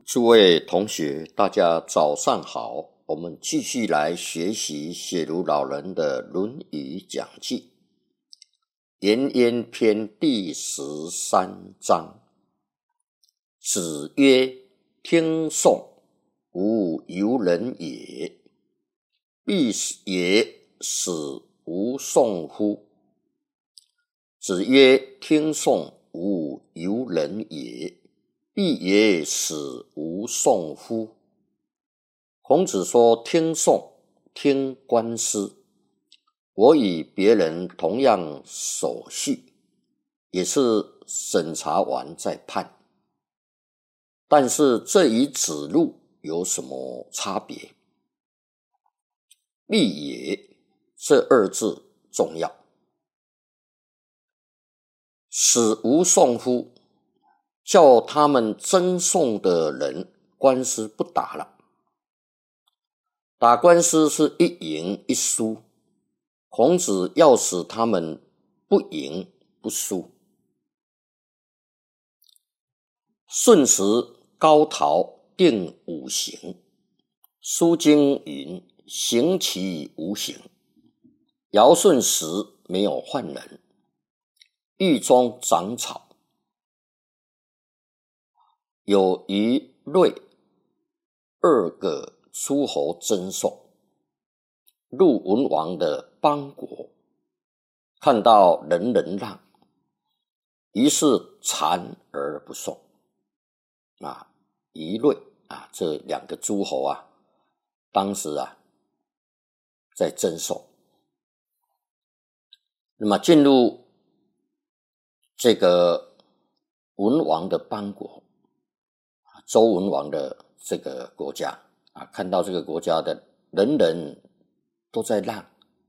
诸位同学，大家早上好。我们继续来学习写如老人的《论语讲记》颜渊篇第13章。子曰：听讼，无由人也，必也使无讼乎？子曰：听讼，无由人也，必也使无讼乎？孔子说，听讼，听官司，我与别人同样手续，也是审查完再判，但是这与子路有什么差别？必也这二字重要。使无讼乎，叫他们争讼的人官司不打了。打官司是一赢一输，孔子要使他们不赢不输。舜时高陶定五行，书经云：行其无形。尧舜时没有犯人，狱中长草，有虞芮二个诸侯争讼，入文王的邦国，看到人人让，于是禅而不讼。虞芮这两个诸侯当时在争讼。那么进入这个文王的邦国，周文王的这个国家看到这个国家的人人都在让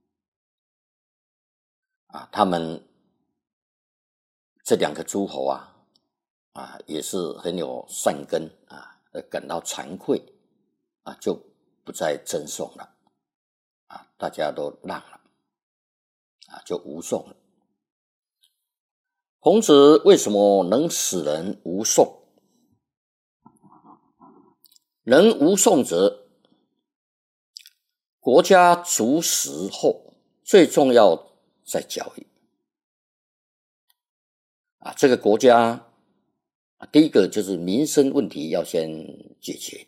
他们这两个诸侯也是很有善根感到惭愧就不再争讼了大家都让了就无讼了。孔子为什么能使人无讼？人无讼者，国家足食后，最重要在教育这个国家第一个就是民生问题要先解决。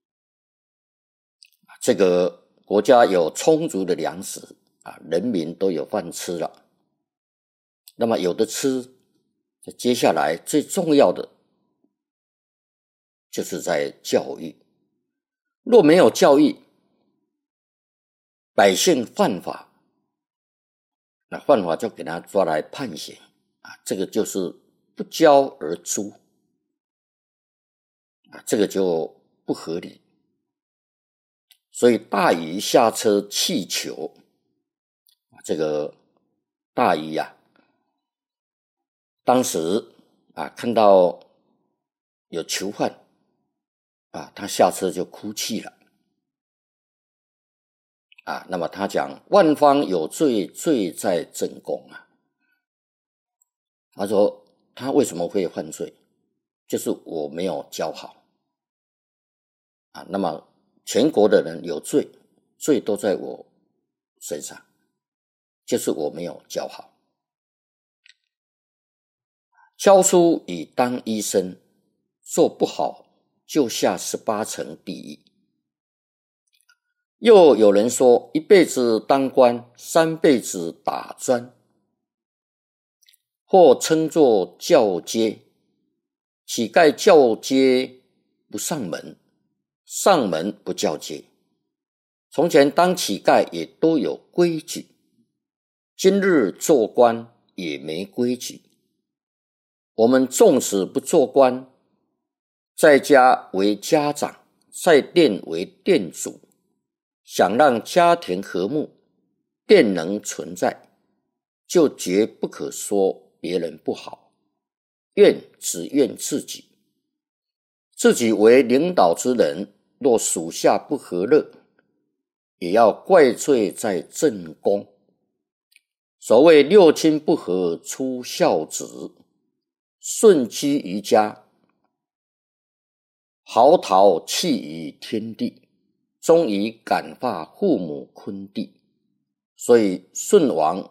这个国家有充足的粮食人民都有饭吃了，那么有的吃，接下来最重要的就是在教育。若没有教育，百姓犯法，那犯法就给他抓来判刑这个就是不教而诛这个就不合理。所以大禹下车弃囚，这个大禹当时看到有囚犯他下车就哭泣了那么他讲万方有罪，罪在正宫他说他为什么会犯罪，就是我没有教好那么全国的人有罪，罪都在我身上，就是我没有教好。教书以当医生，做不好就下18层地狱。又有人说一辈子当官，3辈子打砖，或称作教街。乞丐教街不上门，上门不教街。从前当乞丐也都有规矩，今日做官也没规矩。我们纵使不做官，在家为家长，在店为店主，想让家庭和睦，店能存在，就绝不可说别人不好，只怨自己。自己为领导之人，若属下不和乐，也要怪罪在正宫。所谓六亲不和出孝子，顺居于家， 嚎啕泣于天地，终于感化父母昆弟。所以舜王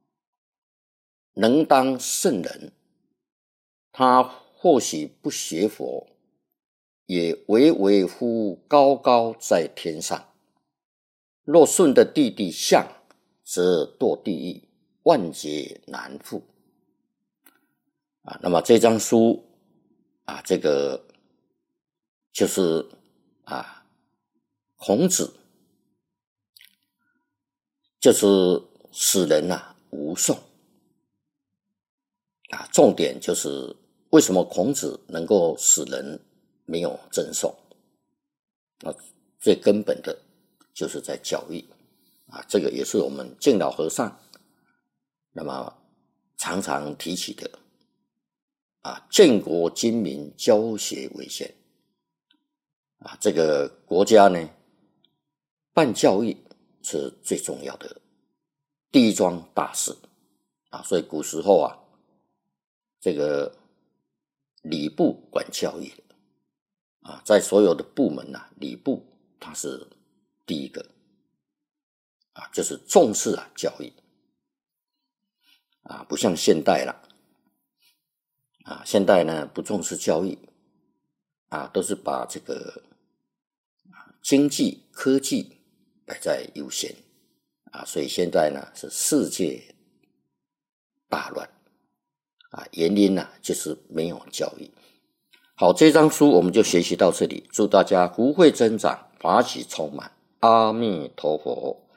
能当圣人，他或许不学佛，也微微乎高高在天上。若舜的弟弟象，则堕地狱，万劫难复。那么这张书这个就是孔子就是使人无讼重点就是为什么孔子能够使人没有争讼最根本的就是在教育这个也是我们敬老和尚那么常常提起的建国精民，教学为先这个国家呢办教育是最重要的第一桩大事所以古时候这个礼部管教育的在所有的部门礼部它是第一个就是重视教育不像现代了现代呢不重视教育都是把这个经济科技摆在优先所以现在呢是世界大乱原因就是没有教育。好，这张书我们就学习到这里，祝大家福慧增长，法喜充满，阿弥陀佛。